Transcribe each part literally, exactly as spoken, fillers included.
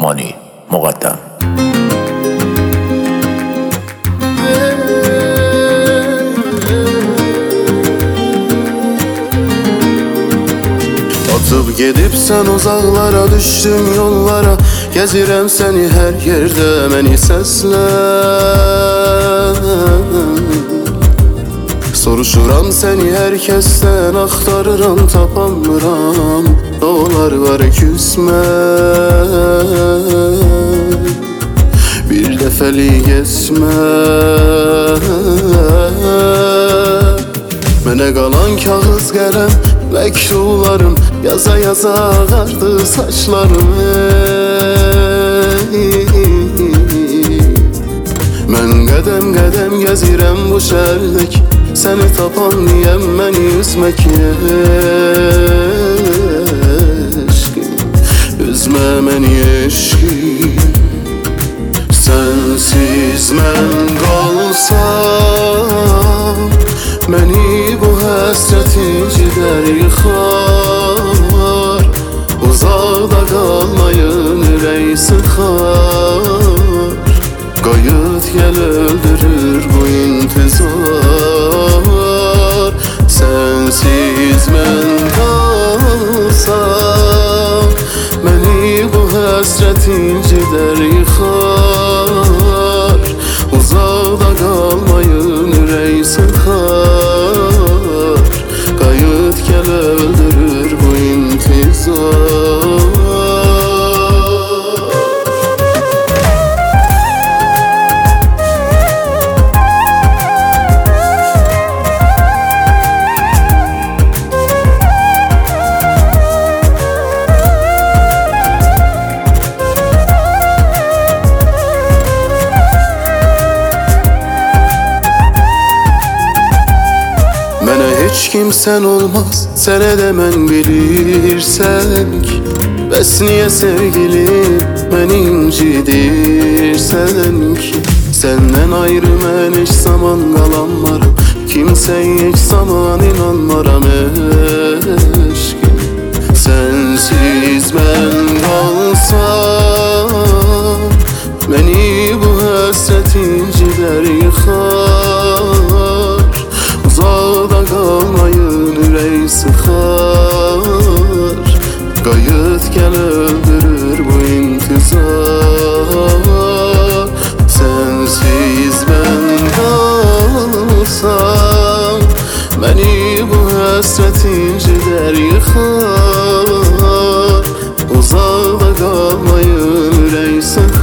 مانی مقدم. Atıp gedib sen uzaqlara, düşdüm yollara, gezirəm seni her yerde, məni səslən. Soruşuram seni herkesten, axtarıram tapamıram, olar var küsmə. Bir dəfəli geçmə. Mənə qalan kağız qələm, məktublarım, yaza yaza ağardı saçlarım. Mən qədəm qədəm gəzirəm bu şəhərdək, səni tapan niyəm məni üzmək. Eşqim, üzmə məni eşqim. Sensiz mən qalsam, məni bu həsrət incilər, yıxar. Uzaqda qalmayın ürək sıxar, qayıt gəl öldürür bu intizar. Sensiz mən qalsam, məni bu həsrət incilər, yıxar. Uzaqda qalmayın ürək sıxar, qayıt gəl öldürür bu intizar. Mənə heç kimsən olmaz, sənə də mən bilirsən ki, bəs niyə sevgilim məni incidirsən ki? Səndən ayrı mən heç zaman qalanmaram, kimsəyə heç zaman inanmaram eşqim. Sensiz mən qalsam, məni bu həsrət incilər, yıxar. Uzaqda qalmayın ürək sıxar, qayıt gəl öldürür bu intizar. Sensiz mən qalsam, məni bu həsrət incilər, yıxar. Uzaqda qalmayın ürək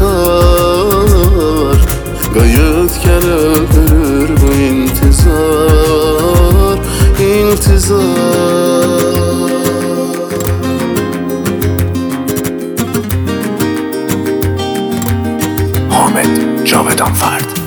sıxar, qayıt gəl öldürür bu intizar, intizar. حامد جاودان فرد.